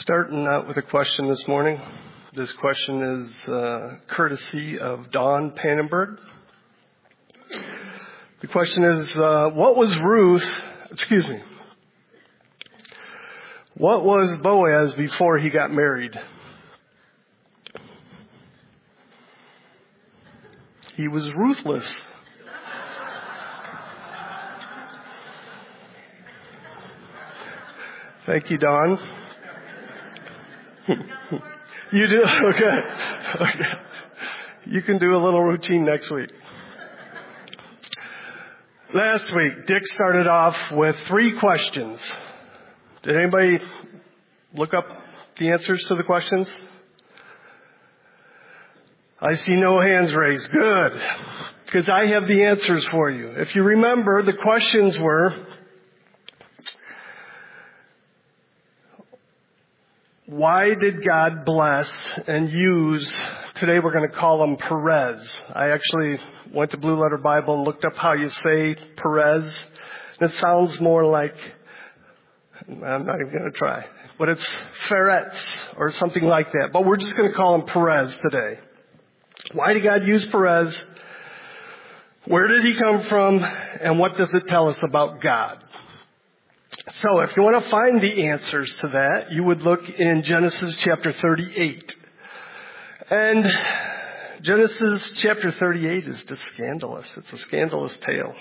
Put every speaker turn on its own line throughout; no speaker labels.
Starting out with a question this morning. This question is courtesy of Dawn Pannenberg. The question is, what was Boaz before he got married? He was ruthless. Thank you, Dawn. You do? Okay. You can do a little routine next week. Last week, Dick started off with 3 questions. Did anybody look up the answers to the questions? I see no hands raised. Good. Because I have the answers for you. If you remember, the questions were, why did God bless and use, today we're going to call him Perez. I actually went to Blue Letter Bible and looked up how you say Perez. It sounds more like, I'm not even going to try, but it's Ferretz or something like that. But we're just going to call him Perez today. Why did God use Perez? Where did he come from? And what does it tell us about God? So if you want to find the answers to that, you would look in Genesis chapter 38. And Genesis chapter 38 is just scandalous. It's a scandalous tale.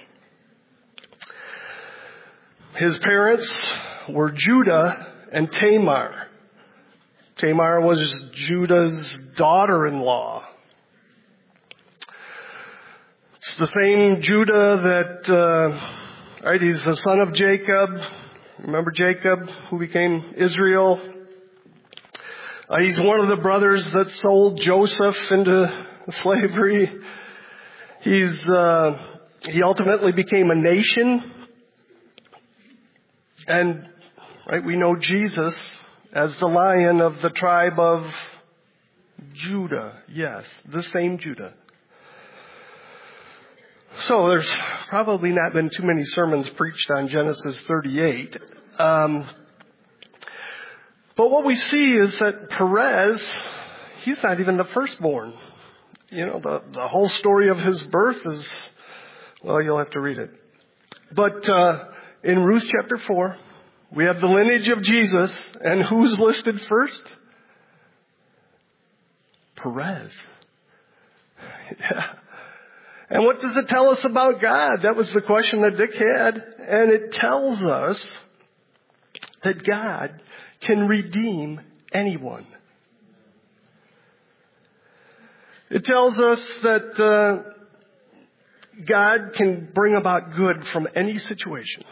His parents were Judah and Tamar. Tamar was Judah's daughter-in-law. It's the same Judah that, he's the son of Jacob. Remember Jacob, who became Israel? He's one of the brothers that sold Joseph into slavery. He ultimately became a nation. And, we know Jesus as the Lion of the tribe of Judah. Yes, the same Judah. So there's probably not been too many sermons preached on Genesis 38. But what we see is that Perez, he's not even the firstborn. The whole story of his birth is, you'll have to read it. But in Ruth chapter 4, we have the lineage of Jesus, and who's listed first? Perez. Yeah. And what does it tell us about God? That was the question that Dick had. And it tells us that God can redeem anyone. It tells us that God can bring about good from any situation.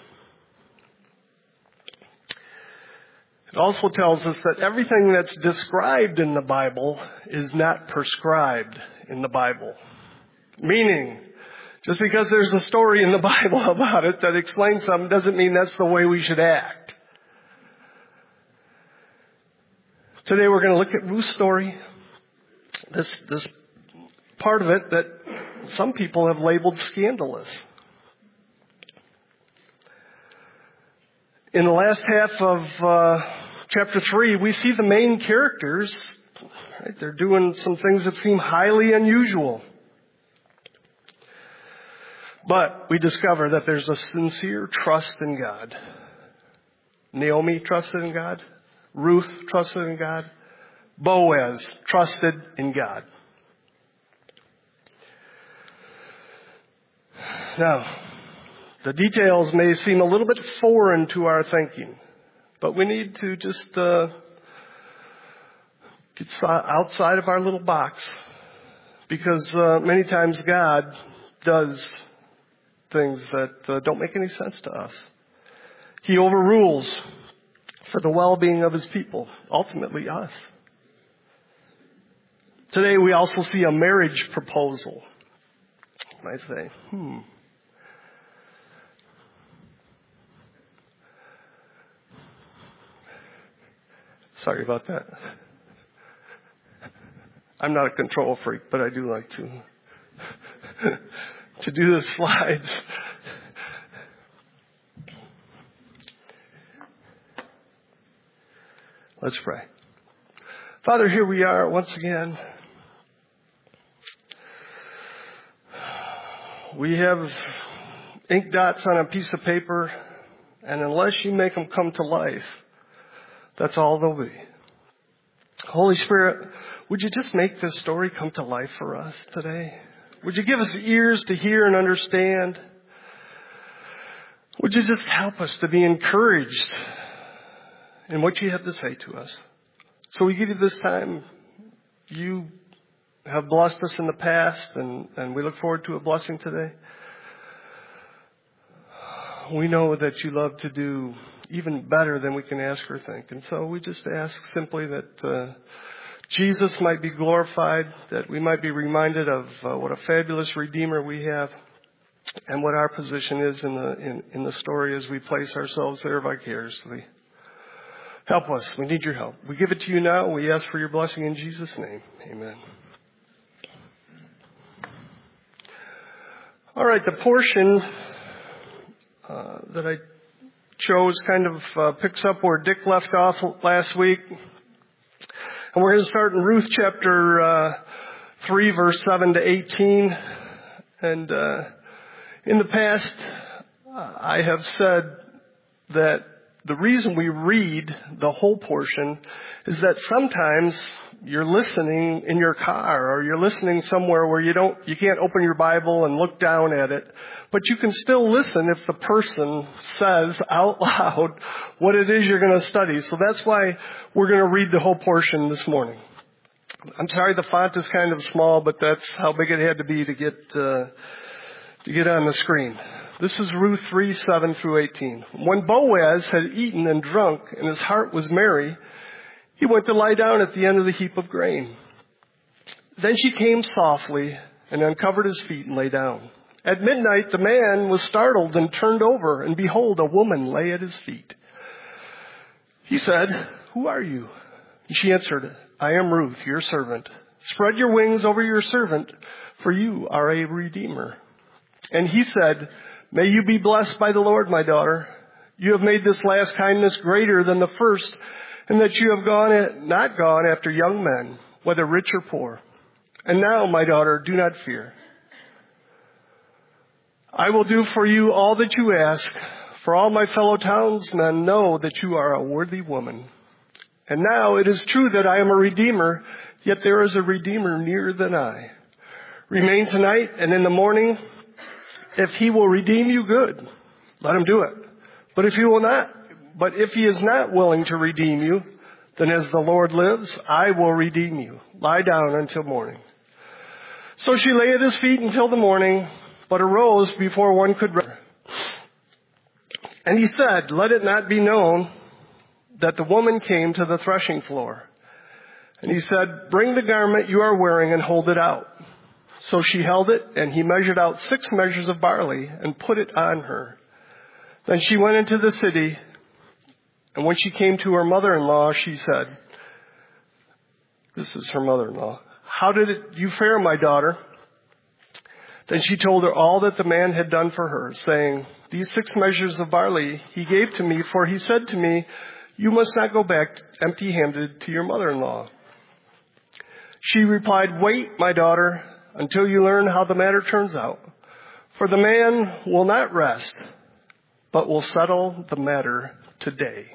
It also tells us that everything that's described in the Bible is not prescribed in the Bible. Meaning, just because there's a story in the Bible about it that explains something doesn't mean that's the way we should act. Today we're going to look at Ruth's story. This part of it that some people have labeled scandalous. In the last half of chapter 3, we see the main characters. They're doing some things that seem highly unusual. But we discover that there's a sincere trust in God. Naomi trusted in God. Ruth trusted in God. Boaz trusted in God. Now, the details may seem a little bit foreign to our thinking, but we need to just get outside of our little box, because many times God does things that don't make any sense to us. He overrules for the well-being of his people, ultimately us. Today we also see a marriage proposal. You might say, Sorry about that. I'm not a control freak, but I do like to do the slides. Let's pray. Father, here we are once again. We have ink dots on a piece of paper, and unless you make them come to life, that's all they'll be. Holy Spirit, would you just make this story come to life for us today? Would you give us ears to hear and understand? Would you just help us to be encouraged in what you have to say to us? So we give you this time. You have blessed us in the past, and we look forward to a blessing today. We know that you love to do even better than we can ask or think. And so we just ask simply that Jesus might be glorified, that we might be reminded of what a fabulous Redeemer we have, and what our position is in the story as we place ourselves there vicariously. Help us. We need your help. We give it to you now. We ask for your blessing in Jesus' name. Amen. All right, the portion that I chose kind of picks up where Dick left off last week. And we're going to start in Ruth chapter 3, verse 7 to 18. And in the past, I have said that the reason we read the whole portion is that sometimes you're listening in your car, or you're listening somewhere where you can't open your Bible and look down at it, but you can still listen if the person says out loud what it is you're going to study. So that's why we're going to read the whole portion this morning. I'm sorry the font is kind of small, but that's how big it had to be to get on the screen. This is Ruth 3, 7 through 18. When Boaz had eaten and drunk and his heart was merry, he went to lie down at the end of the heap of grain. Then she came softly and uncovered his feet and lay down. At midnight the man was startled and turned over, and behold, a woman lay at his feet. He said, "Who are you?" And she answered, "I am Ruth, your servant. Spread your wings over your servant, for you are a redeemer." And he said, "May you be blessed by the Lord, my daughter. You have made this last kindness greater than the first, and that you have not gone after young men, whether rich or poor. And now, my daughter, do not fear. I will do for you all that you ask, for all my fellow townsmen know that you are a worthy woman. And now it is true that I am a redeemer, yet there is a redeemer nearer than I. Remain tonight, and in the morning, if he will redeem you, good. Let him do it. But if he is not willing to redeem you, then as the Lord lives, I will redeem you. Lie down until morning." So she lay at his feet until the morning, but arose before one could rest. And he said, "Let it not be known that the woman came to the threshing floor." And he said, "Bring the garment you are wearing and hold it out." So she held it, and he measured out 6 measures of barley and put it on her. Then she went into the city, and when she came to her mother-in-law, she said, this is her mother-in-law, "How did you fare, my daughter?" Then she told her all that the man had done for her, saying, "These 6 measures of barley he gave to me, for he said to me, 'You must not go back empty-handed to your mother-in-law.' She replied, 'Wait, my daughter, until you learn how the matter turns out. For the man will not rest, but will settle the matter today.'"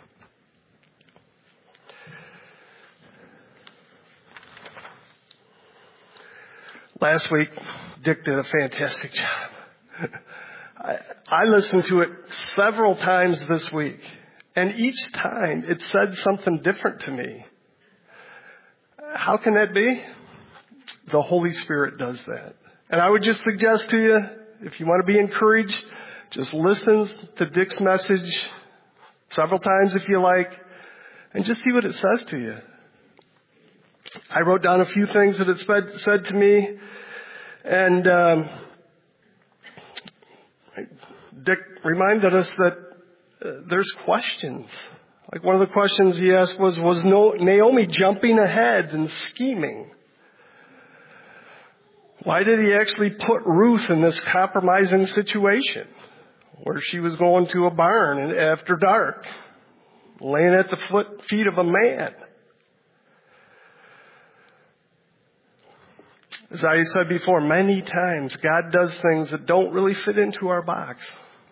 Last week, Dick did a fantastic job. I listened to it several times this week, and each time it said something different to me. How can that be? The Holy Spirit does that. And I would just suggest to you, if you want to be encouraged, just listen to Dick's message several times if you like, and just see what it says to you. I wrote down a few things that it said to me, and Dick reminded us that there's questions. Like one of the questions he asked was Naomi jumping ahead and scheming? Why did he actually put Ruth in this compromising situation where she was going to a barn after dark? laying at the feet of a man. As I said before, many times God does things that don't really fit into our box.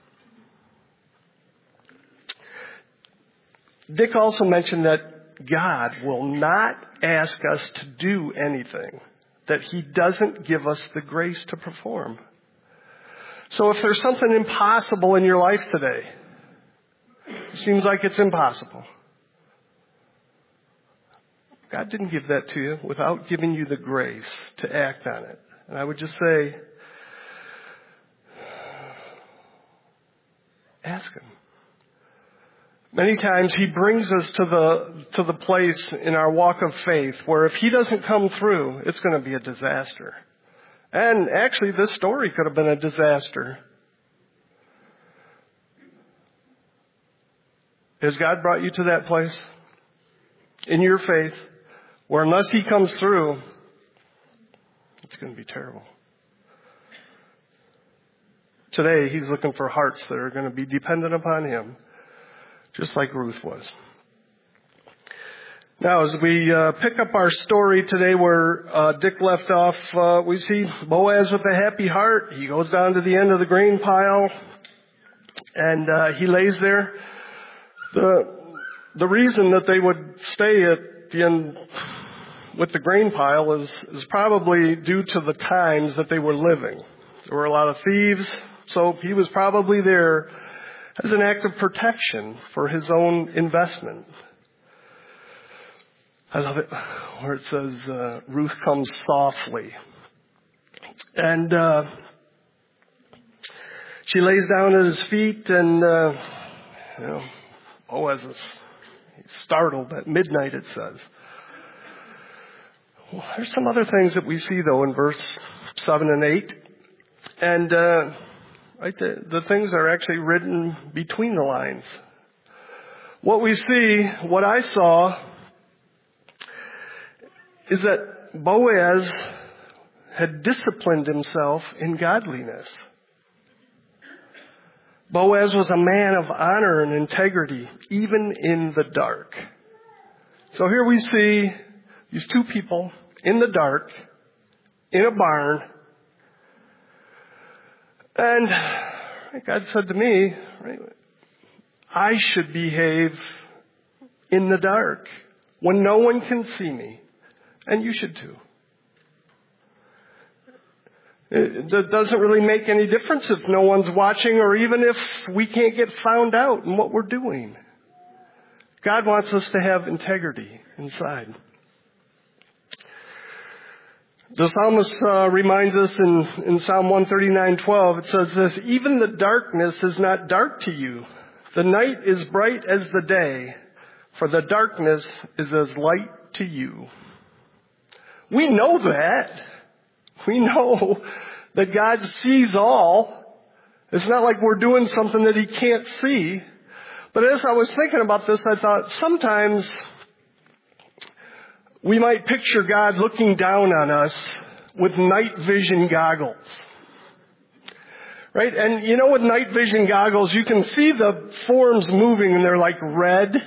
Dick also mentioned that God will not ask us to do anything that He doesn't give us the grace to perform. So if there's something impossible in your life today, it seems like it's impossible, God didn't give that to you without giving you the grace to act on it. And I would just say, ask Him. Many times He brings us to the place in our walk of faith where if He doesn't come through, it's going to be a disaster. And actually, this story could have been a disaster. Has God brought you to that place in your faith where unless He comes through, it's going to be terrible? Today, He's looking for hearts that are going to be dependent upon Him, just like Ruth was. Now, as we pick up our story today where Dick left off, we see Boaz with a happy heart. He goes down to the end of the grain pile, and he lays there. The reason that they would stay at the end with the grain pile is probably due to the times that they were living. There were a lot of thieves, so he was probably there as an act of protection for his own investment. I love it where it says Ruth comes softly. And she lays down at his feet, and Boaz is startled at midnight, it says. Well, there's some other things that we see, though, in verse 7 and 8. And right, the things are actually written between the lines. What we see, what I saw, is that Boaz had disciplined himself in godliness. Boaz was a man of honor and integrity, even in the dark. So here we see these two people in the dark, in a barn. And God said to me, I should behave in the dark when no one can see me. And you should too. It doesn't really make any difference if no one's watching or even if we can't get found out in what we're doing. God wants us to have integrity inside. The psalmist reminds us in Psalm 139:12, it says this, even the darkness is not dark to you. The night is bright as the day, for the darkness is as light to you. We know that. We know that God sees all. It's not like we're doing something that He can't see. But as I was thinking about this, I thought sometimes we might picture God looking down on us with night vision goggles. Right? And you know, with night vision goggles, you can see the forms moving and they're like red.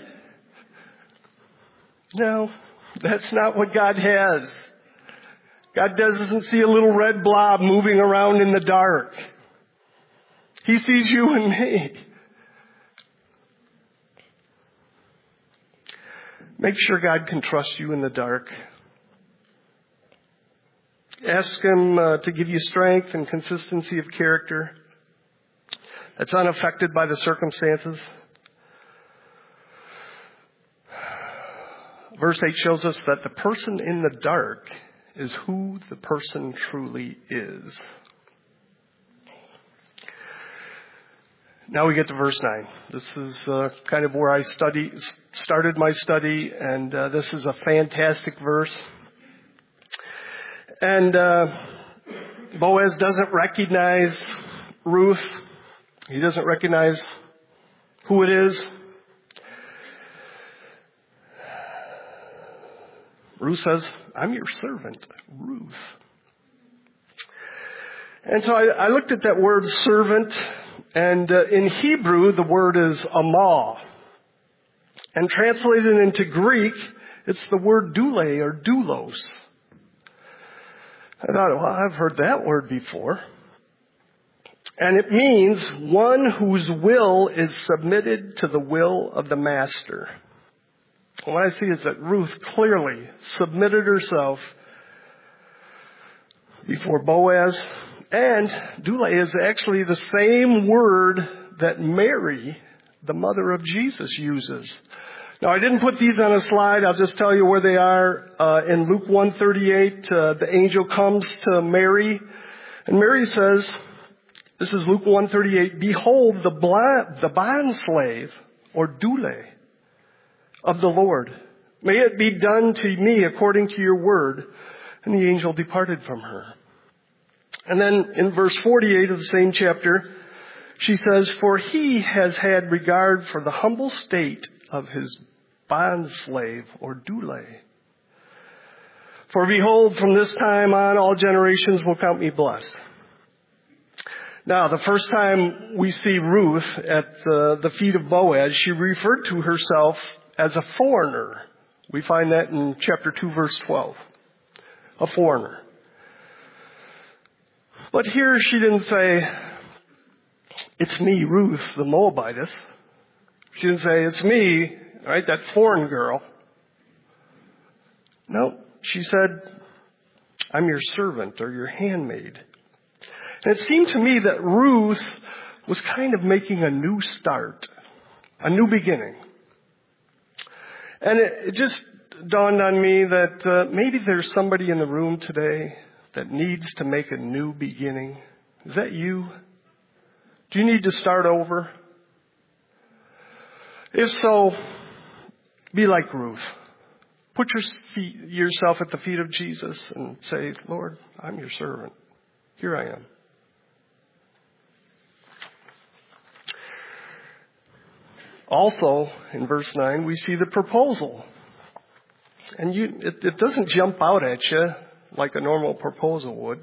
No, that's not what God has. God doesn't see a little red blob moving around in the dark. He sees you and me. Make sure God can trust you in the dark. Ask Him to give you strength and consistency of character that's unaffected by the circumstances. Verse 8 shows us that the person in the dark is who the person truly is. Now we get to verse 9. This is kind of where I started my study, and this is a fantastic verse. And Boaz doesn't recognize Ruth. He doesn't recognize who it is. Ruth says, I'm your servant, Ruth. And so I looked at that word servant, and in Hebrew, the word is amah. And translated into Greek, it's the word doule or doulos. I thought, well, I've heard that word before. And it means one whose will is submitted to the will of the master. And what I see is that Ruth clearly submitted herself before Boaz. And doule is actually the same word that Mary, the mother of Jesus, uses. Now, I didn't put these on a slide. I'll just tell you where they are. In Luke 1:38, the angel comes to Mary. And Mary says, this is Luke 1:38, behold, the bondslave, or doule, of the Lord. May it be done to me according to your word. And the angel departed from her. And then in verse 48 of the same chapter, she says, for he has had regard for the humble state of his bondslave, or doule. For behold, from this time on, all generations will count me blessed. Now, the first time we see Ruth at the feet of Boaz, she referred to herself as a foreigner. We find that in chapter 2, verse 12. A foreigner. But here she didn't say, it's me, Ruth, the Moabitess. She didn't say, it's me, right, that foreign girl. No, she said, I'm your servant or your handmaid. And it seemed to me that Ruth was kind of making a new start, a new beginning. And it just dawned on me that maybe there's somebody in the room today that needs to make a new beginning. Is that you? Do you need to start over? If so, be like Ruth. Put yourself at the feet of Jesus and say, Lord, I'm your servant. Here I am. Also, in verse 9, we see the proposal. And it doesn't jump out at you like a normal proposal would.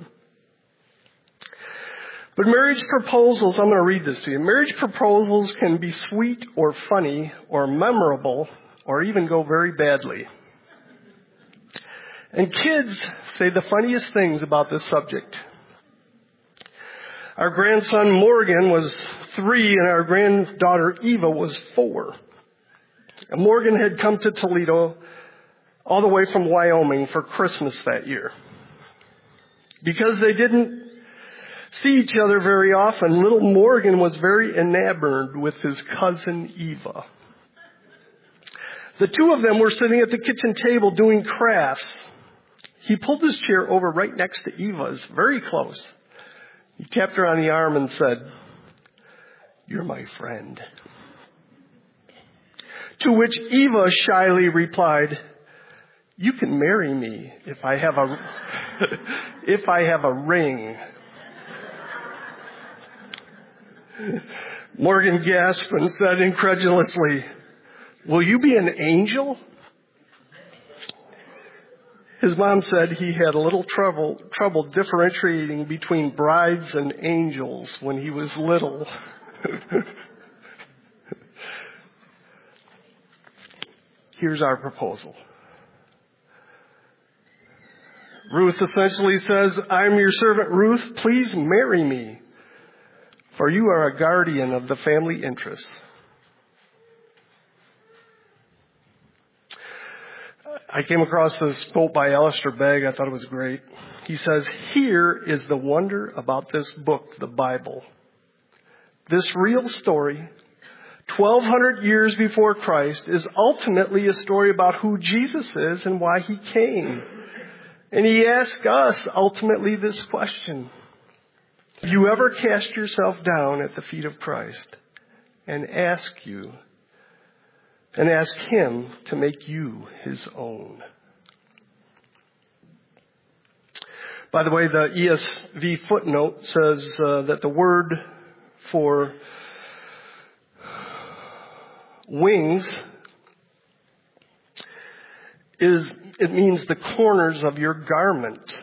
But marriage proposals, I'm going to read this to you. Marriage proposals can be sweet or funny or memorable or even go very badly. And kids say the funniest things about this subject. Our grandson Morgan was 3 and our granddaughter Eva was 4. And Morgan had come to Toledo all the way from Wyoming for Christmas that year. Because they didn't see each other very often, little Morgan was very enamored with his cousin Eva. The two of them were sitting at the kitchen table doing crafts. He pulled his chair over right next to Eva's, very close. He tapped her on the arm and said, "You're my friend." To which Eva shyly replied, "You can marry me if I have a ring." Morgan gasped and said incredulously, "Will you be an angel?" His mom said he had a little trouble differentiating between brides and angels when he was little. Here's our proposal. Ruth essentially says, "I'm your servant Ruth, please marry me, for you are a guardian of the family interests." I came across this quote by Alistair Begg. I thought it was great. He says, "Here is the wonder about this book, the Bible. This real story, 1,200 years before Christ, is ultimately a story about who Jesus is and why he came. And he asks us ultimately this question: have you ever cast yourself down at the feet of Christ and ask him to make you his own?" By the way, the ESV footnote says that the word for wings it means the corners of your garment.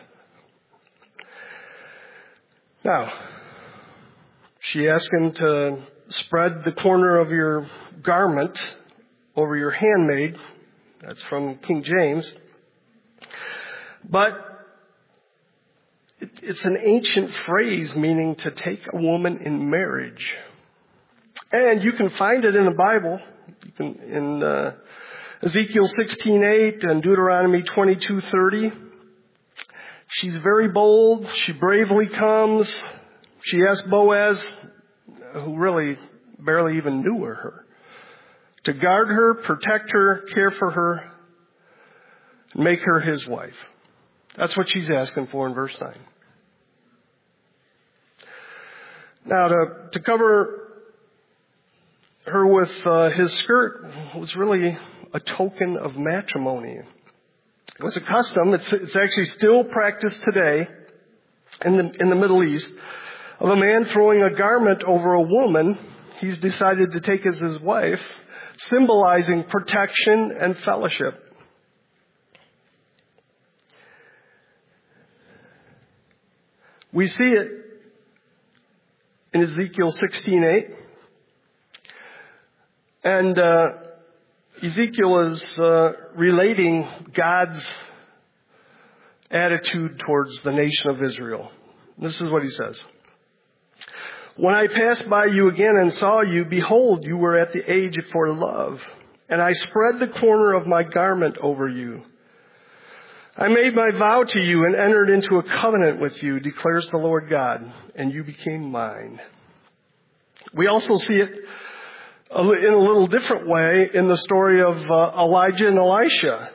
Now, she asked him to spread the corner of your garment over your handmaid. That's from King James. But it's an ancient phrase meaning to take a woman in marriage. And you can find it in the Bible. You can in Ezekiel 16:8 and Deuteronomy 22:30. She's very bold. She bravely comes. She asks Boaz, who really barely even knew her, to guard her, protect her, care for her, and make her his wife. That's what she's asking for in verse 9. Now, to cover her with his skirt was really a token of matrimony. It was a custom. It's actually still practiced today in the Middle East of a man throwing a garment over a woman he's decided to take as his wife, symbolizing protection and fellowship. We see it in Ezekiel 16:8. And Ezekiel is relating God's attitude towards the nation of Israel. This is what he says. When I passed by you again and saw you, behold, you were at the age for love, and I spread the corner of my garment over you. I made my vow to you and entered into a covenant with you, declares the Lord God, and you became mine. We also see it in a little different way in the story of Elijah and Elisha.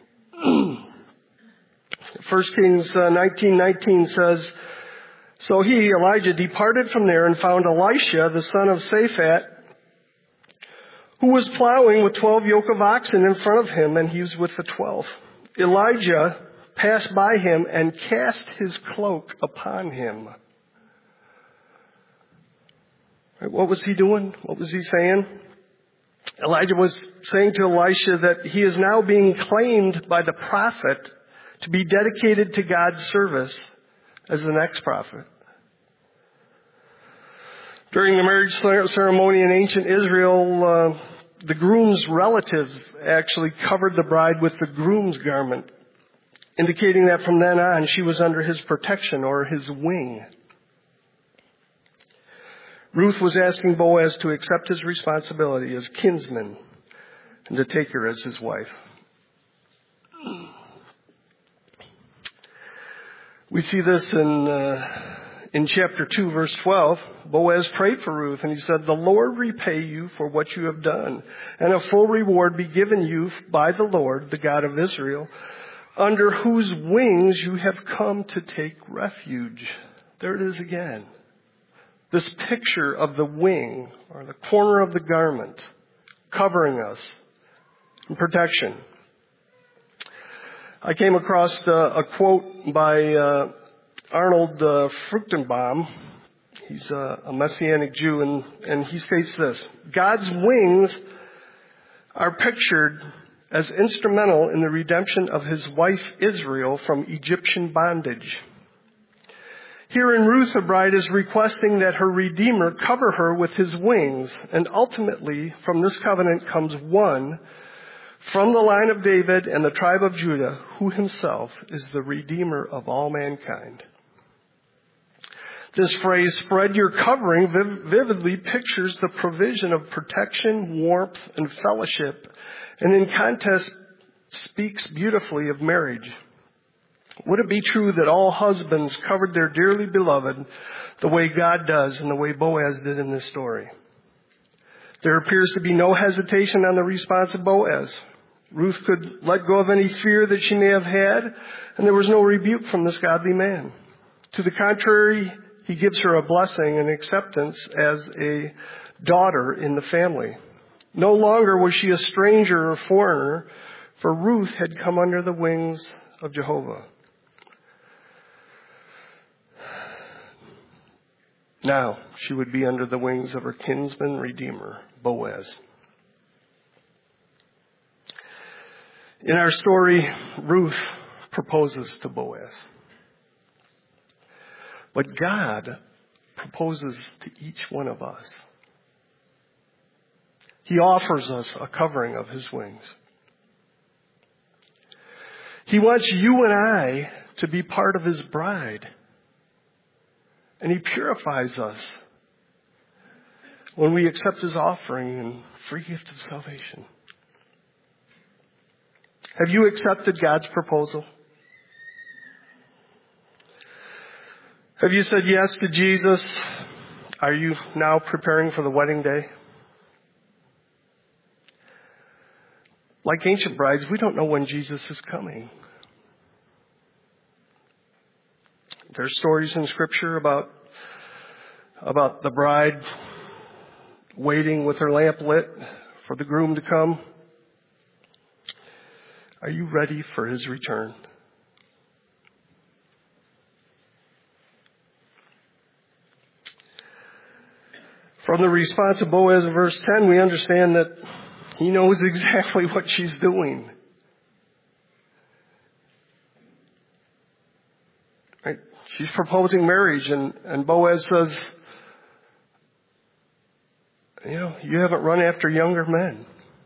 1 Kings 19:19 says, so he, Elijah, departed from there and found Elisha, the son of Shaphat, who was plowing with 12 yoke of oxen in front of him, and he was with the 12th. Elijah passed by him and cast his cloak upon him. What was he doing? What was he saying? Elijah was saying to Elisha that he is now being claimed by the prophet to be dedicated to God's service as the next prophet. During the marriage ceremony in ancient Israel, the groom's relatives actually covered the bride with the groom's garment, indicating that from then on she was under his protection or his wing. Ruth was asking Boaz to accept his responsibility as kinsman and to take her as his wife. We see this in chapter 2, verse 12. Boaz prayed for Ruth, and he said, the Lord repay you for what you have done, and a full reward be given you by the Lord, the God of Israel, under whose wings you have come to take refuge. There it is again. This picture of the wing, or the corner of the garment, covering us in protection. I came across a quote by Arnold Fruchtenbaum. He's a Messianic Jew, and he states this: God's wings are pictured as instrumental in the redemption of his wife Israel from Egyptian bondage. Here in Ruth, the bride is requesting that her Redeemer cover her with his wings, and ultimately from this covenant comes one from the line of David and the tribe of Judah, who himself is the Redeemer of all mankind. This phrase, spread your covering, vividly pictures the provision of protection, warmth, and fellowship, and in context speaks beautifully of marriage. Would it be true that all husbands covered their dearly beloved the way God does and the way Boaz did in this story? There appears to be no hesitation on the response of Boaz. Ruth could let go of any fear that she may have had, and there was no rebuke from this godly man. To the contrary, he gives her a blessing and acceptance as a daughter in the family. No longer was she a stranger or foreigner, for Ruth had come under the wings of Jehovah. Now she would be under the wings of her kinsman redeemer, Boaz. In our story, Ruth proposes to Boaz. But God proposes to each one of us. He offers us a covering of His wings. He wants you and I to be part of His bride. And He purifies us when we accept His offering and free gift of salvation. Have you accepted God's proposal? Have you said yes to Jesus? Are you now preparing for the wedding day? Like ancient brides, we don't know when Jesus is coming. There's stories in Scripture about the bride waiting with her lamp lit for the groom to come. Are you ready for His return? From the response of Boaz in verse 10, we understand that he knows exactly what she's doing. Right? She's proposing marriage, and Boaz says, you haven't run after younger men.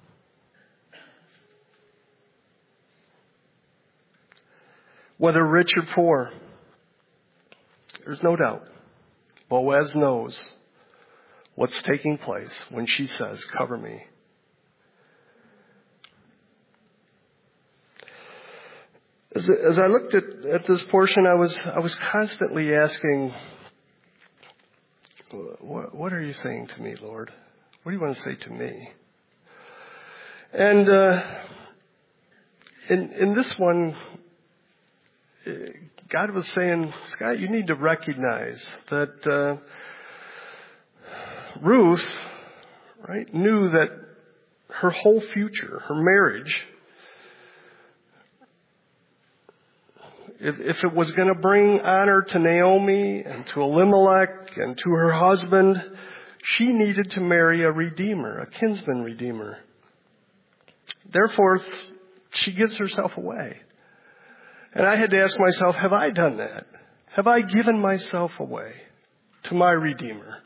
Whether rich or poor, there's no doubt. Boaz knows what's taking place when she says, cover me. As I looked at this portion, I was constantly asking, what are you saying to me, Lord? What do you want to say to me? And in this one, God was saying, Scott, you need to recognize that Ruth, right, knew that her whole future, her marriage, if it was going to bring honor to Naomi and to Elimelech and to her husband, she needed to marry a redeemer, a kinsman redeemer. Therefore, she gives herself away. And I had to ask myself, have I done that? Have I given myself away to my Redeemer?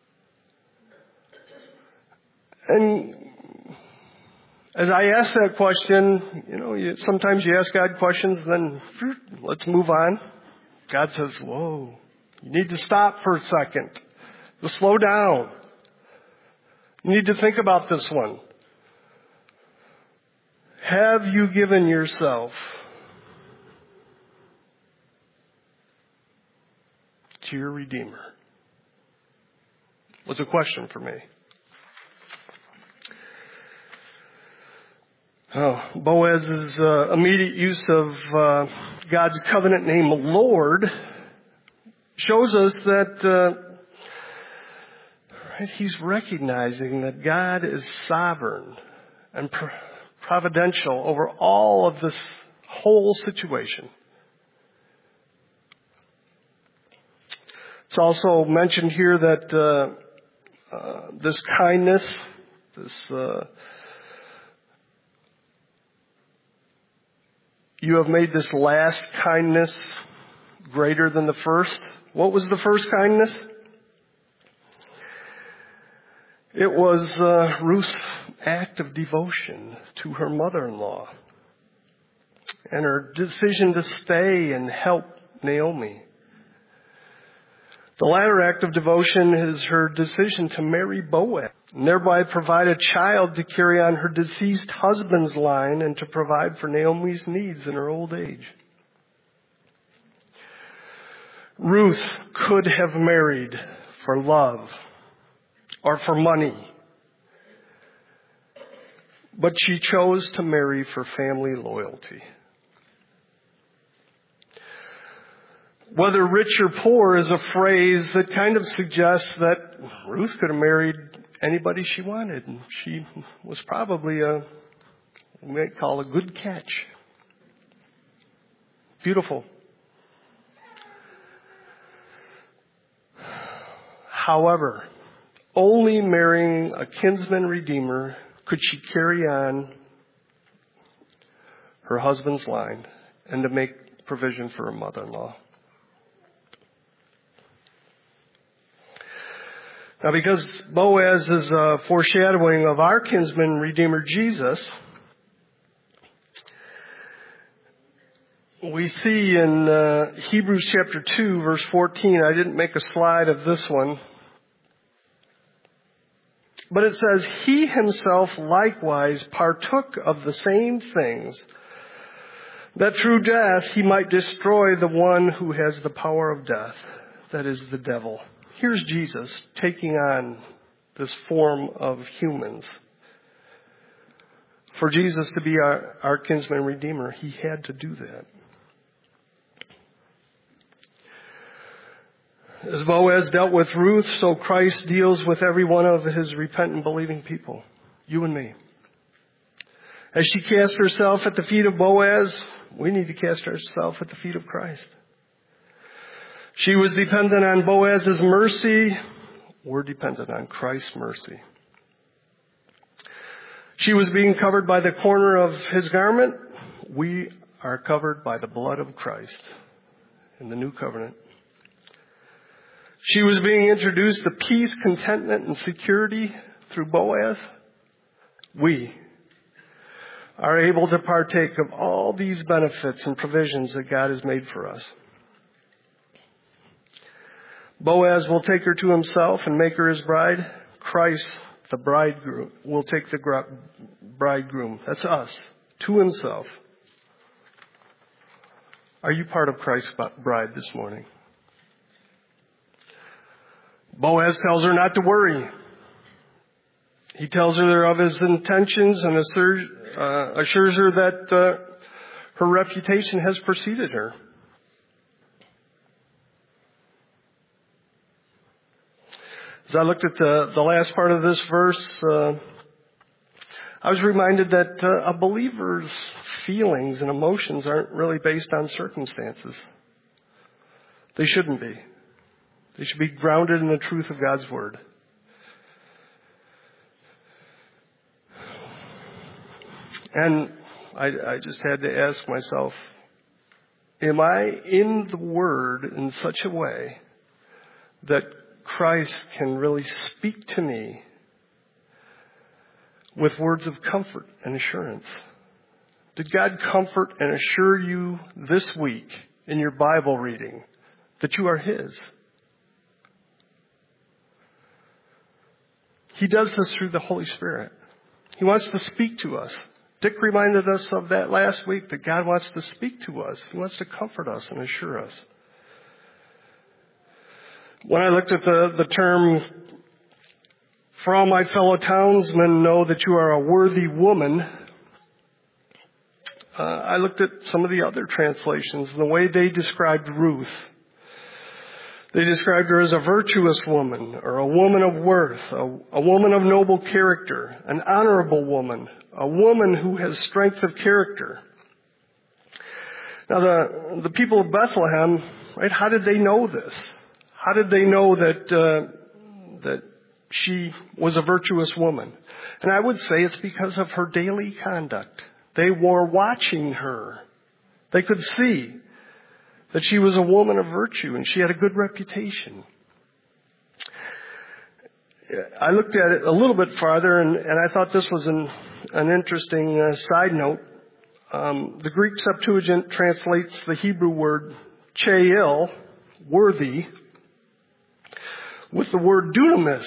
And as I ask that question, sometimes you ask God questions, then let's move on. God says, whoa, you need to stop for a second. To slow down. You need to think about this one. Have you given yourself to your Redeemer? Was a question for me. Boaz's immediate use of God's covenant name, Lord, shows us that he's recognizing that God is sovereign and providential over all of this whole situation. It's also mentioned here that this kindness, you have made this last kindness greater than the first. What was the first kindness? It was Ruth's act of devotion to her mother-in-law and her decision to stay and help Naomi. The latter act of devotion is her decision to marry Boaz and thereby provide a child to carry on her deceased husband's line and to provide for Naomi's needs in her old age. Ruth could have married for love or for money, but she chose to marry for family loyalty. Whether rich or poor is a phrase that kind of suggests that Ruth could have married anybody she wanted. And she was probably we might call a good catch. Beautiful. However, only marrying a kinsman redeemer could she carry on her husband's line and to make provision for her mother-in-law. Now, because Boaz is a foreshadowing of our kinsman redeemer Jesus, we see in Hebrews chapter 2, verse 14, I didn't make a slide of this one, but it says, he himself likewise partook of the same things, that through death he might destroy the one who has the power of death, that is the devil. Here's Jesus taking on this form of humans. For Jesus to be our kinsman redeemer, he had to do that. As Boaz dealt with Ruth, so Christ deals with every one of his repentant, believing people, you and me. As she cast herself at the feet of Boaz, we need to cast ourselves at the feet of Christ. She was dependent on Boaz's mercy. We're dependent on Christ's mercy. She was being covered by the corner of his garment. We are covered by the blood of Christ in the new covenant. She was being introduced to peace, contentment, and security through Boaz. We are able to partake of all these benefits and provisions that God has made for us. Boaz will take her to himself and make her his bride. Christ, the bridegroom, will take the bridegroom, that's us, to himself. Are you part of Christ's bride this morning? Boaz tells her not to worry. He tells her of his intentions and assures her that her reputation has preceded her. As I looked at the last part of this verse, I was reminded that a believer's feelings and emotions aren't really based on circumstances. They shouldn't be. They should be grounded in the truth of God's Word. And I just had to ask myself, am I in the Word in such a way that Christ can really speak to me with words of comfort and assurance? Did God comfort and assure you this week in your Bible reading that you are His? He does this through the Holy Spirit. He wants to speak to us. Dick reminded us of that last week, that God wants to speak to us. He wants to comfort us and assure us. When I looked at the term, for all my fellow townsmen know that you are a worthy woman, I looked at some of the other translations and the way they described Ruth. They described her as a virtuous woman, or a woman of worth, a woman of noble character, an honorable woman, a woman who has strength of character. Now the people of Bethlehem, right, how did they know this? How did they know that she was a virtuous woman? And I would say it's because of her daily conduct. They were watching her. They could see that she was a woman of virtue and she had a good reputation. I looked at it a little bit farther and I thought this was an interesting side note. The Greek Septuagint translates the Hebrew word cheil, worthy, with the word dunamis.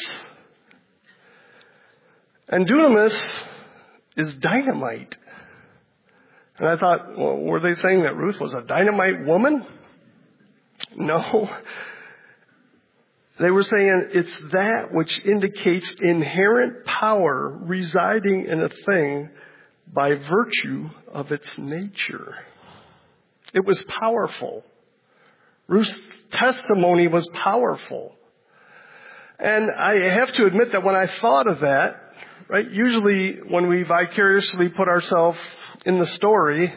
And dunamis is dynamite. And I thought, well, were they saying that Ruth was a dynamite woman? No. They were saying it's that which indicates inherent power residing in a thing by virtue of its nature. It was powerful. Ruth's testimony was powerful. And I have to admit that when I thought of that, right, usually when we vicariously put ourselves in the story,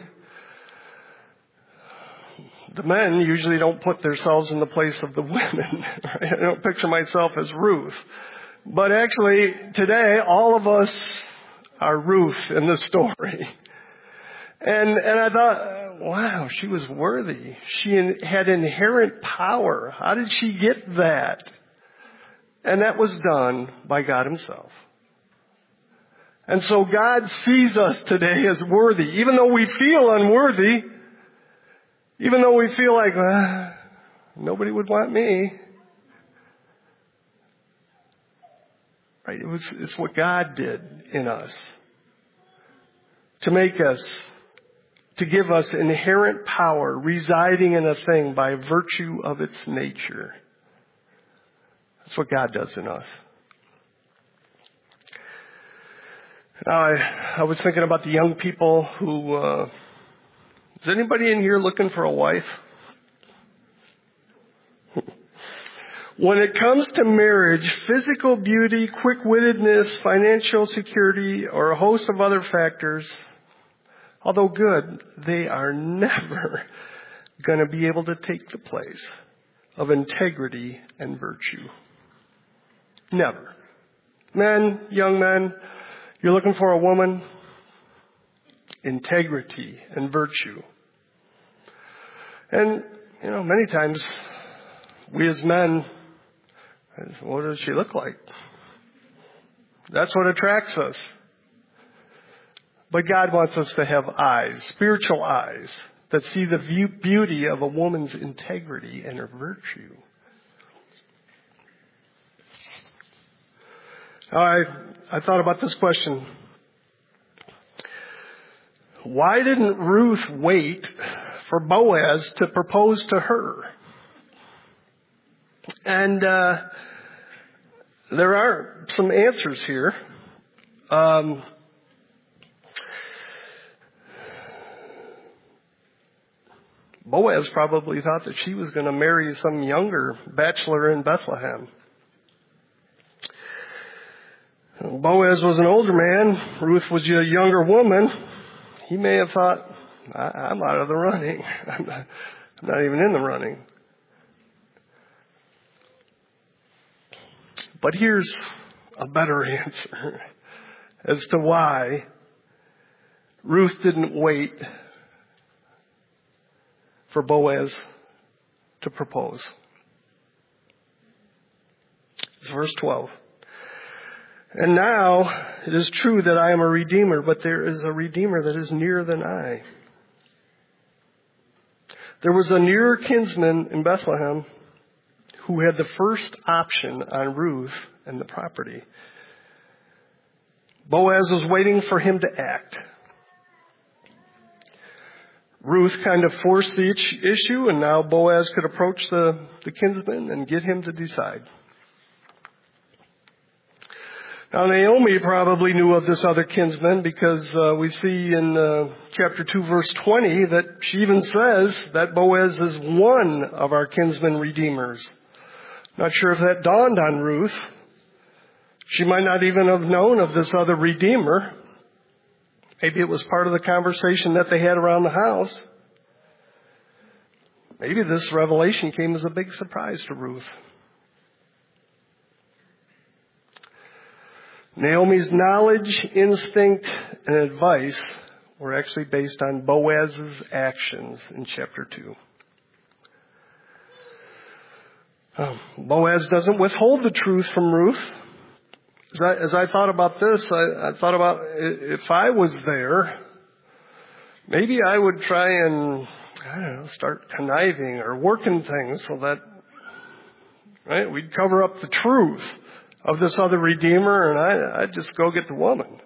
the men usually don't put themselves in the place of the women. Right? I don't picture myself as Ruth. But actually, today, all of us are Ruth in the story. And I thought, wow, she was worthy. She had inherent power. How did she get that? And that was done by God himself. And so God sees us today as worthy, even though we feel unworthy, even though we feel like, nobody would want me. Right? It's what God did in us to make us, to give us inherent power residing in a thing by virtue of its nature. That's what God does in us. Now, I was thinking about the young people who, is anybody in here looking for a wife? When it comes to marriage, physical beauty, quick-wittedness, financial security, or a host of other factors, although good, they are never going to be able to take the place of integrity and virtue. Never. Men, young men, you're looking for a woman, integrity and virtue. And, many times we as men, what does she look like? That's what attracts us. But God wants us to have eyes, spiritual eyes, that see the beauty of a woman's integrity and her virtue. I thought about this question. Why didn't Ruth wait for Boaz to propose to her? And there are some answers here. Boaz probably thought that she was going to marry some younger bachelor in Bethlehem. Boaz was an older man. Ruth was a younger woman. He may have thought, I'm out of the running. I'm not even in the running. But here's a better answer as to why Ruth didn't wait for Boaz to propose. It's verse 12. And now it is true that I am a redeemer, but there is a redeemer that is nearer than I. There was a nearer kinsman in Bethlehem who had the first option on Ruth and the property. Boaz was waiting for him to act. Ruth kind of forced the issue, and now Boaz could approach the kinsman and get him to decide. Now, Naomi probably knew of this other kinsman because we see in chapter 2, verse 20, that she even says that Boaz is one of our kinsman redeemers. Not sure if that dawned on Ruth. She might not even have known of this other redeemer. Maybe it was part of the conversation that they had around the house. Maybe this revelation came as a big surprise to Ruth. Naomi's knowledge, instinct, and advice were actually based on Boaz's actions in chapter 2. Boaz doesn't withhold the truth from Ruth. As I thought about this, I thought about if I was there, maybe I would try and, start conniving or working things so that, right, we'd cover up the truth of this other redeemer, and I'd just go get the woman.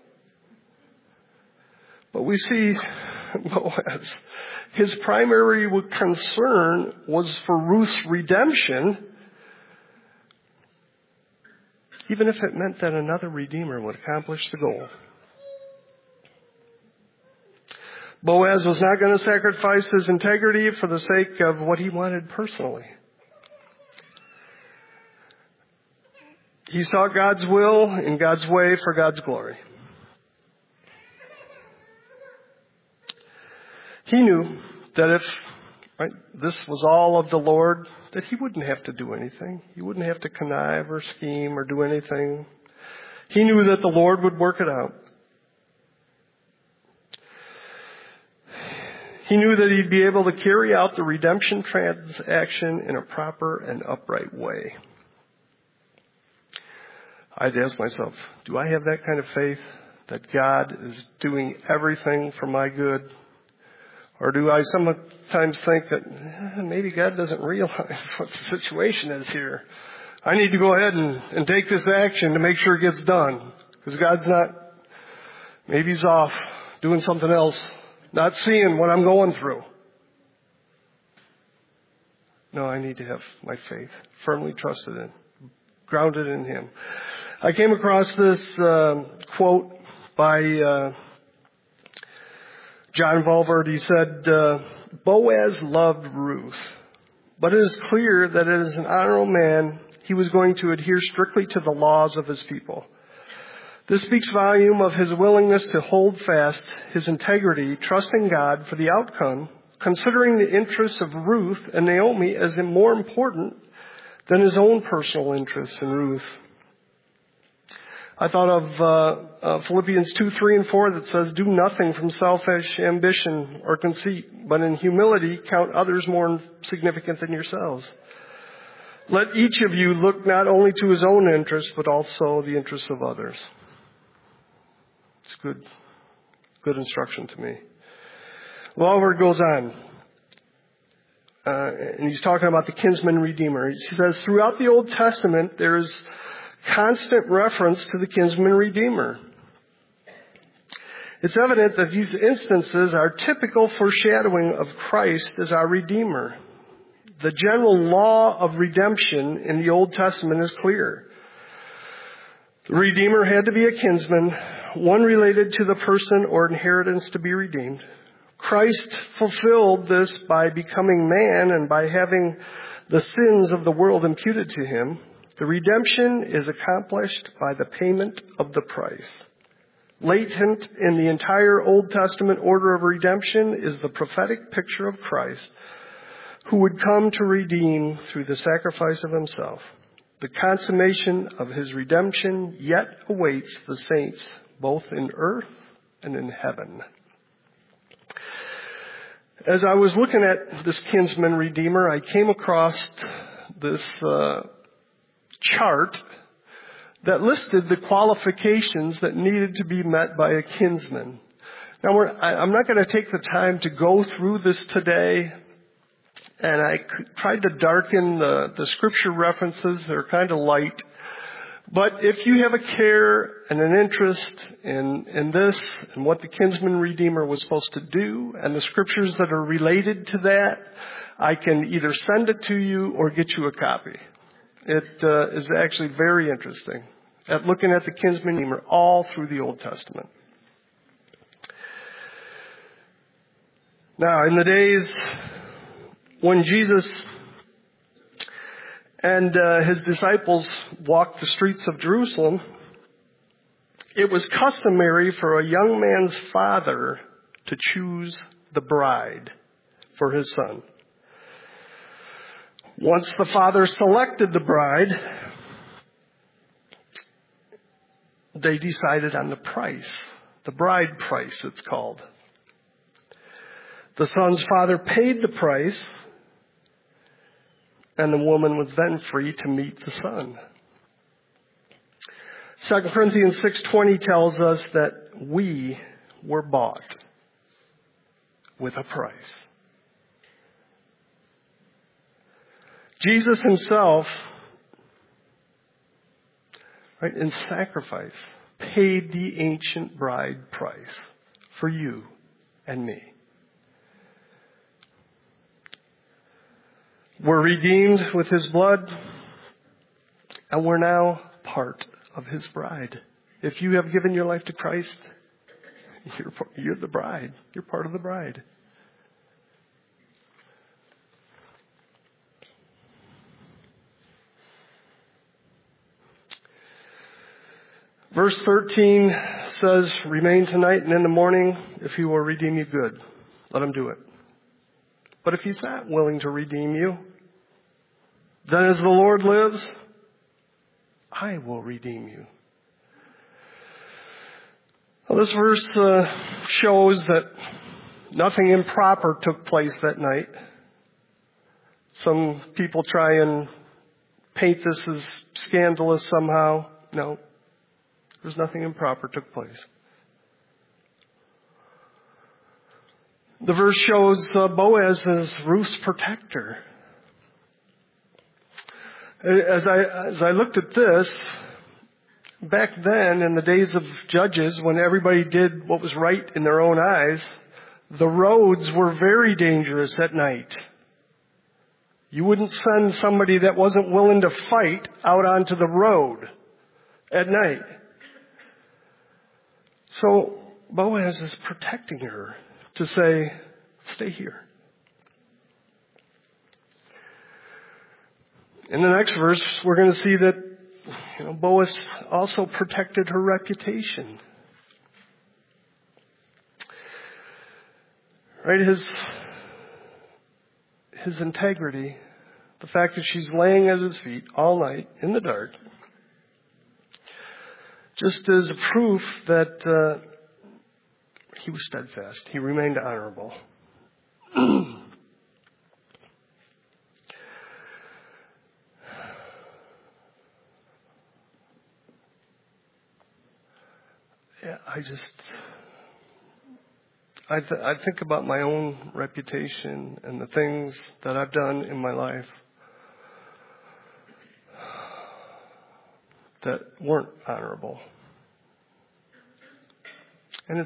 But we see Boaz, his primary concern was for Ruth's redemption, even if it meant that another redeemer would accomplish the goal. Boaz was not going to sacrifice his integrity for the sake of what he wanted personally. He saw God's will in God's way for God's glory. He knew that if this was all of the Lord, that he wouldn't have to do anything. He wouldn't have to connive or scheme or do anything. He knew that the Lord would work it out. He knew that he'd be able to carry out the redemption transaction in a proper and upright way. I'd ask myself, do I have that kind of faith that God is doing everything for my good? Or do I sometimes think that maybe God doesn't realize what the situation is here? I need to go ahead and take this action to make sure it gets done. Because God's not, maybe He's off doing something else, not seeing what I'm going through. No, I need to have my faith firmly trusted in, grounded in Him. I came across this quote by John Valverde. He said, Boaz loved Ruth, but it is clear that as an honorable man, he was going to adhere strictly to the laws of his people. This speaks volume of his willingness to hold fast his integrity, trusting God for the outcome, considering the interests of Ruth and Naomi as more important than his own personal interests in Ruth. I thought of Philippians 2, 3, and 4 that says, do nothing from selfish ambition or conceit, but in humility count others more significant than yourselves. Let each of you look not only to his own interests, but also the interests of others. It's good instruction to me. Lawler goes on, and he's talking about the kinsman redeemer. He says, throughout the Old Testament, there is constant reference to the kinsman redeemer. It's evident that these instances are typical foreshadowing of Christ as our Redeemer. The general law of redemption in the Old Testament is clear. The Redeemer had to be a kinsman, one related to the person or inheritance to be redeemed. Christ fulfilled this by becoming man and by having the sins of the world imputed to Him. The redemption is accomplished by the payment of the price. Latent in the entire Old Testament order of redemption is the prophetic picture of Christ, who would come to redeem through the sacrifice of Himself. The consummation of His redemption yet awaits the saints both in earth and in heaven. As I was looking at this kinsman redeemer, I came across this chart that listed the qualifications that needed to be met by a kinsman. Now, I'm not going to take the time to go through this today, and I tried to darken the scripture references. They're kind of light. But if you have a care and an interest in this and what the kinsman redeemer was supposed to do and the scriptures that are related to that, I can either send it to you or get you a copy. It is actually very interesting at looking at the kinsman redeemer all through the Old Testament. Now, in the days when Jesus and His disciples walked the streets of Jerusalem, it was customary for a young man's father to choose the bride for his son. Once the father selected the bride, they decided on the price, the bride price it's called. The son's father paid the price, and the woman was then free to meet the son. 2 Corinthians 6:20 tells us that we were bought with a price. Jesus Himself, right, in sacrifice, paid the ancient bride price for you and me. We're redeemed with His blood, and we're now part of His bride. If you have given your life to Christ, you're the bride. You're part of the bride. Verse 13 says, remain tonight, and in the morning, if He will redeem you, good. Let Him do it. But if He's not willing to redeem you, then as the Lord lives, I will redeem you. Well, this verse shows that nothing improper took place that night. Some people try and paint this as scandalous somehow. No, There was nothing improper took place. The verse shows Boaz as Ruth's protector. As I looked at this, back then in the days of Judges, when everybody did what was right in their own eyes, the roads were very dangerous at night. You wouldn't send somebody that wasn't willing to fight out onto the road at night. So Boaz is protecting her to say, stay here. In the next verse, we're going to see that Boaz also protected her reputation. Right? His integrity, the fact that she's laying at his feet all night in the dark, just as a proof that he was steadfast. He remained honorable. Yeah, I think about my own reputation and the things that I've done in my life that weren't honorable. And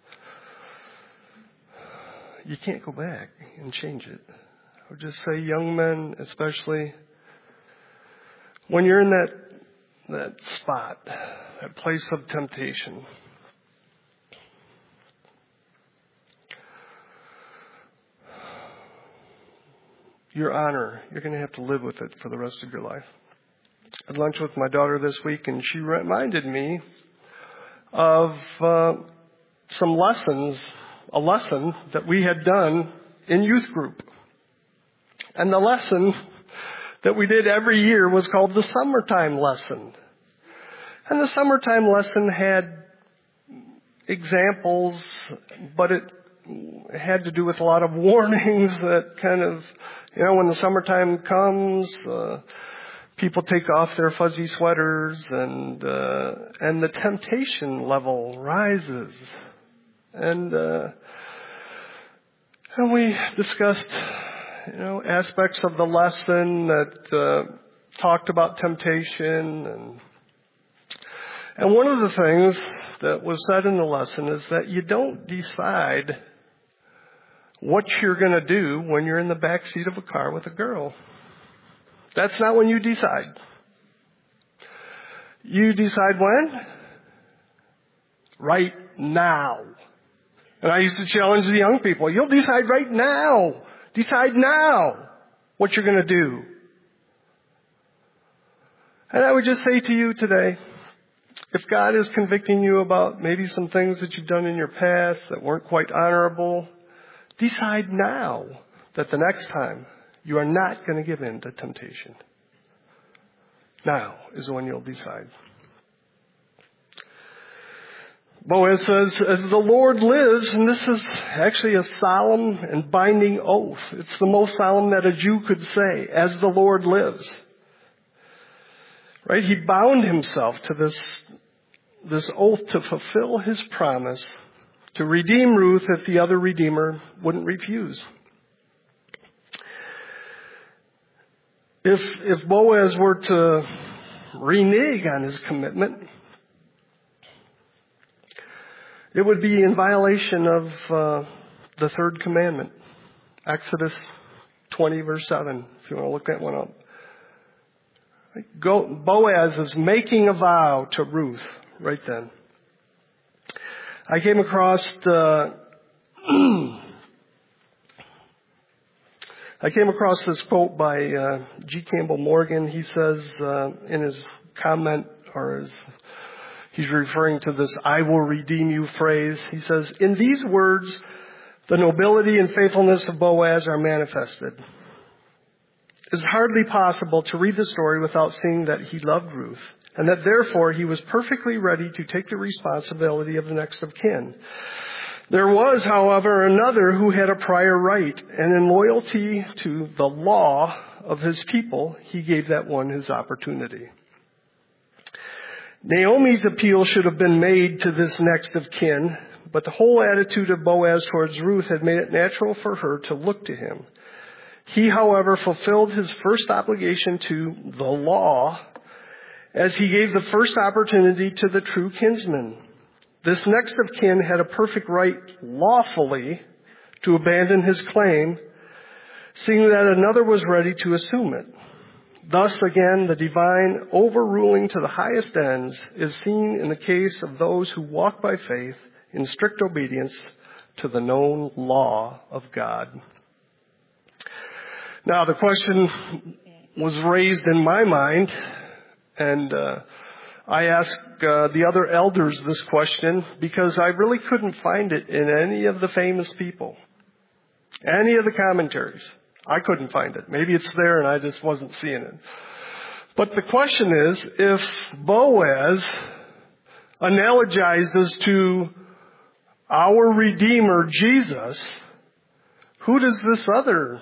you can't go back and change it. I would just say, young men especially, when you're in that spot, that place of temptation, your honor, you're going to have to live with it for the rest of your life. I had lunch with my daughter this week, and she reminded me of some lessons, a lesson that we had done in youth group. And the lesson that we did every year was called the summertime lesson. And the summertime lesson had examples, but it had to do with a lot of warnings that kind of, when the summertime comes, people take off their fuzzy sweaters and the temptation level rises. And we discussed, aspects of the lesson that talked about temptation. And one of the things that was said in the lesson is that you don't decide what you're going to do when you're in the back seat of a car with a girl. That's not when you decide. You decide when? Right now. And I used to challenge the young people, you'll decide right now. Decide now what you're going to do. And I would just say to you today, if God is convicting you about maybe some things that you've done in your past that weren't quite honorable, decide now that the next time you are not going to give in to temptation. Now is when you'll decide. Boaz says, as the Lord lives, and this is actually a solemn and binding oath. It's the most solemn that a Jew could say, as the Lord lives. Right? He bound himself to this oath to fulfill his promise to redeem Ruth if the other redeemer wouldn't refuse. If Boaz were to renege on his commitment, it would be in violation of the third commandment, Exodus 20, verse 7, if you want to look that one up. Boaz is making a vow to Ruth right then. I came across this quote by G. Campbell Morgan. He says in his comment, he's referring to this "I will redeem you" phrase. He says, in these words, the nobility and faithfulness of Boaz are manifested. It's hardly possible to read the story without seeing that he loved Ruth, and that therefore he was perfectly ready to take the responsibility of the next of kin. There was, however, another who had a prior right, and in loyalty to the law of his people, he gave that one his opportunity. Naomi's appeal should have been made to this next of kin, but the whole attitude of Boaz towards Ruth had made it natural for her to look to him. He, however, fulfilled his first obligation to the law as he gave the first opportunity to the true kinsman. This next of kin had a perfect right lawfully to abandon his claim, seeing that another was ready to assume it. Thus, again, the divine overruling to the highest ends is seen in the case of those who walk by faith in strict obedience to the known law of God. Now, the question was raised in my mind, and I asked the other elders this question because I really couldn't find it in any of the famous people, any of the commentaries. I couldn't find it. Maybe it's there and I just wasn't seeing it. But the question is, if Boaz analogizes to our Redeemer, Jesus, who does this other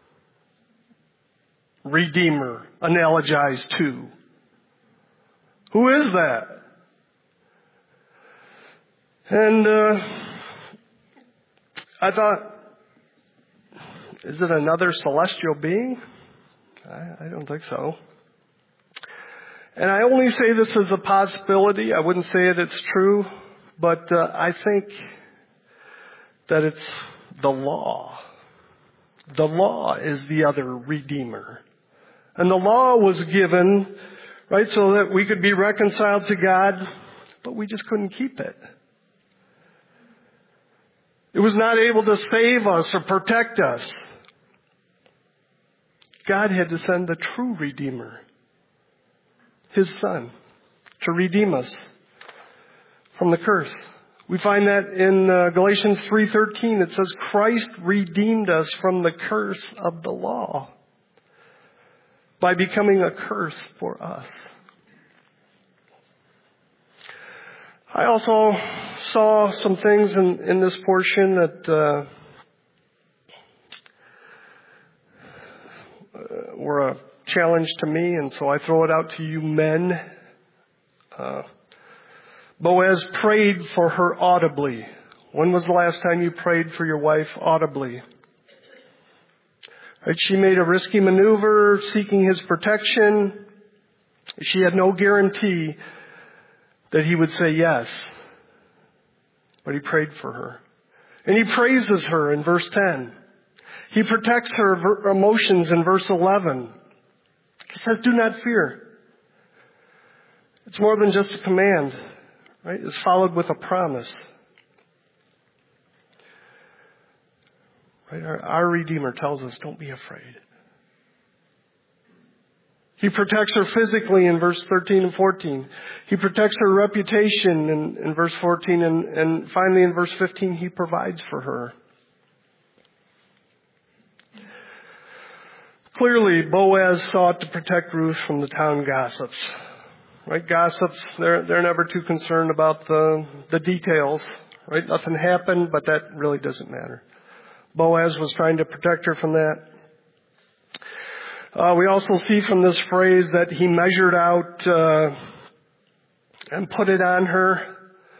Redeemer analogize to? Who is that? And I thought, is it another celestial being? I don't think so. And I only say this as a possibility. I wouldn't say it's true. But I think that it's the law. The law is the other Redeemer. And the law was given, right, so that we could be reconciled to God, but we just couldn't keep it. It was not able to save us or protect us. God had to send the true Redeemer, His Son, to redeem us from the curse. We find that in Galatians 3:13. It says, Christ redeemed us from the curse of the law by becoming a curse for us. I also saw some things in this portion that were a challenge to me, and so I throw it out to you men. Boaz prayed for her audibly. When was the last time you prayed for your wife audibly? Right? She made a risky maneuver seeking his protection. She had no guarantee that he would say yes. But he prayed for her. And he praises her in verse 10. He protects her emotions in verse 11. He says, do not fear. It's more than just a command. Right? It's followed with a promise. Right? Our Redeemer tells us, don't be afraid. He protects her physically in verse 13 and 14. He protects her reputation in verse 14. And finally in verse 15, he provides for her. Clearly, Boaz sought to protect Ruth from the town gossips. Right? Gossips, they're never too concerned about the details. Right? Nothing happened, but that really doesn't matter. Boaz was trying to protect her from that. We also see from this phrase that he measured out and put it on her.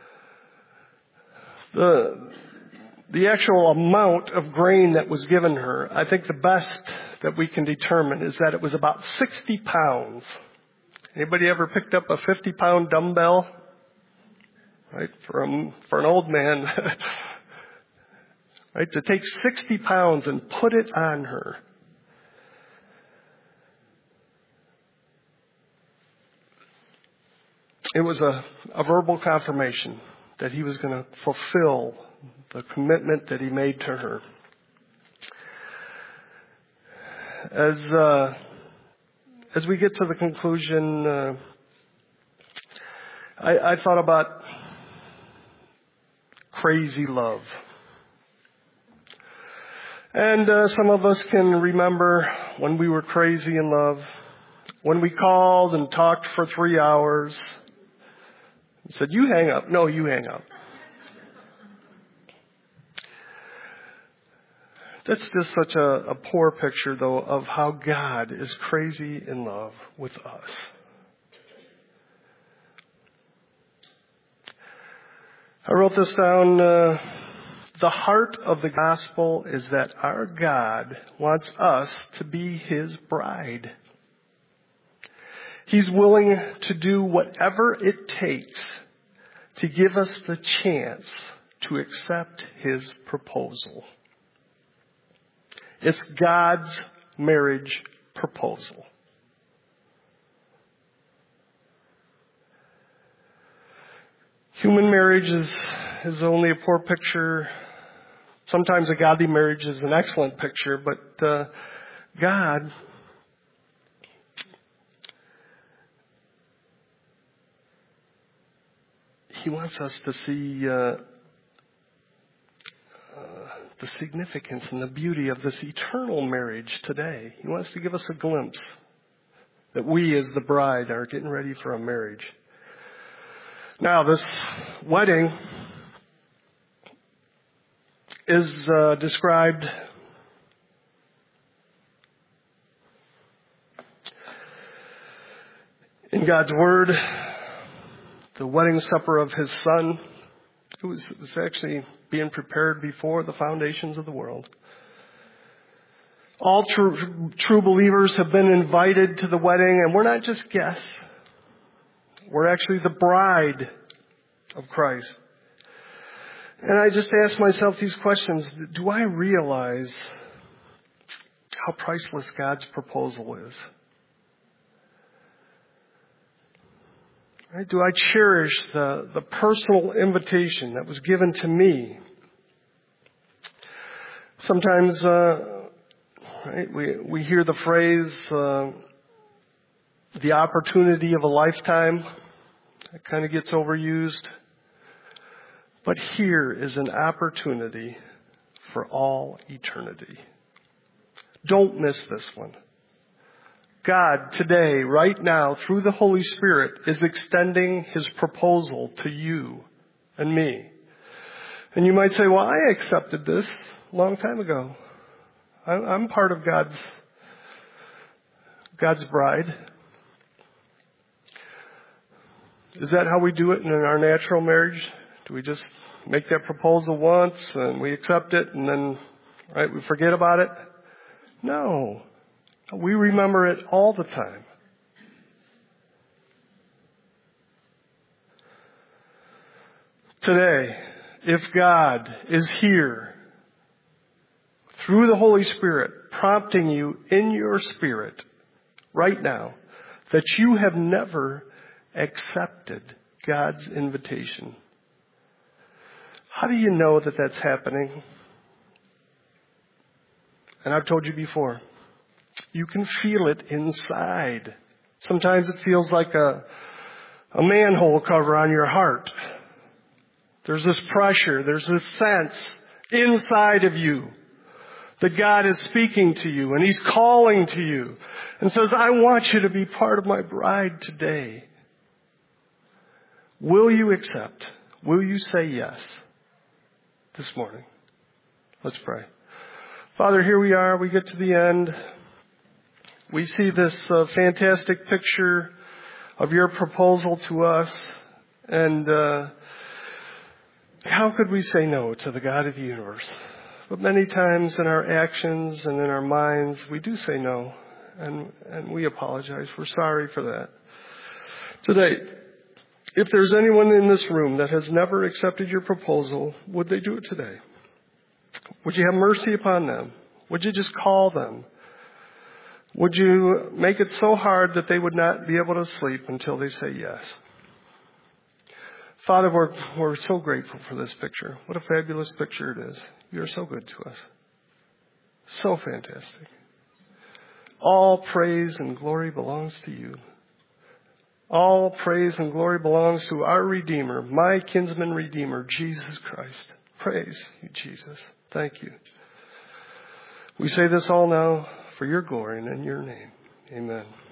The actual amount of grain that was given her, I think the best that we can determine is that it was about 60 pounds. Anybody ever picked up a 50-pound dumbbell? Right? For an old man. Right? To take 60 pounds and put it on her. It was a verbal confirmation that he was going to fulfill the commitment that he made to her. As we get to the conclusion, I thought about crazy love. And some of us can remember when we were crazy in love, when we called and talked for 3 hours, and said, you hang up. No, you hang up. That's just such a poor picture, though, of how God is crazy in love with us. I wrote this down. The heart of the gospel is that our God wants us to be His bride. He's willing to do whatever it takes to give us the chance to accept His proposal. It's God's marriage proposal. Human marriage is only a poor picture. Sometimes a godly marriage is an excellent picture, but God, He wants us to see the significance and the beauty of this eternal marriage today. He wants to give us a glimpse that we as the bride are getting ready for a marriage. Now, this wedding is described in God's Word, the wedding supper of His Son. It was actually being prepared before the foundations of the world. All true believers have been invited to the wedding, and we're not just guests. We're actually the bride of Christ. And I just ask myself these questions. Do I realize how priceless God's proposal is? Right? Do I cherish the personal invitation that was given to me? Sometimes right, we hear the phrase, the opportunity of a lifetime. It kind of gets overused. But here is an opportunity for all eternity. Don't miss this one. God today, right now, through the Holy Spirit, is extending His proposal to you and me. And you might say, well, I accepted this a long time ago. I'm part of God's bride. Is that how we do it in our natural marriage? Do we just make that proposal once and we accept it and then, right, we forget about it? No. We remember it all the time. Today, if God is here through the Holy Spirit, prompting you in your spirit right now that you have never accepted God's invitation, how do you know that that's happening? And I've told you before, you can feel it inside. Sometimes it feels like a manhole cover on your heart. There's this pressure, there's this sense inside of you that God is speaking to you and He's calling to you and says, I want you to be part of my bride today. Will you accept? Will you say yes this morning? Let's pray. Father, here we are. We get to the end. We see this fantastic picture of your proposal to us. And how could we say no to the God of the universe? But many times in our actions and in our minds, we do say no. And we apologize. We're sorry for that. Today, if there's anyone in this room that has never accepted your proposal, would they do it today? Would you have mercy upon them? Would you just call them? Would you make it so hard that they would not be able to sleep until they say yes? Father, we're so grateful for this picture. What a fabulous picture it is. You're so good to us. So fantastic. All praise and glory belongs to you. All praise and glory belongs to our Redeemer, my kinsman Redeemer, Jesus Christ. Praise you, Jesus. Thank you. We say this all now for your glory and in your name. Amen.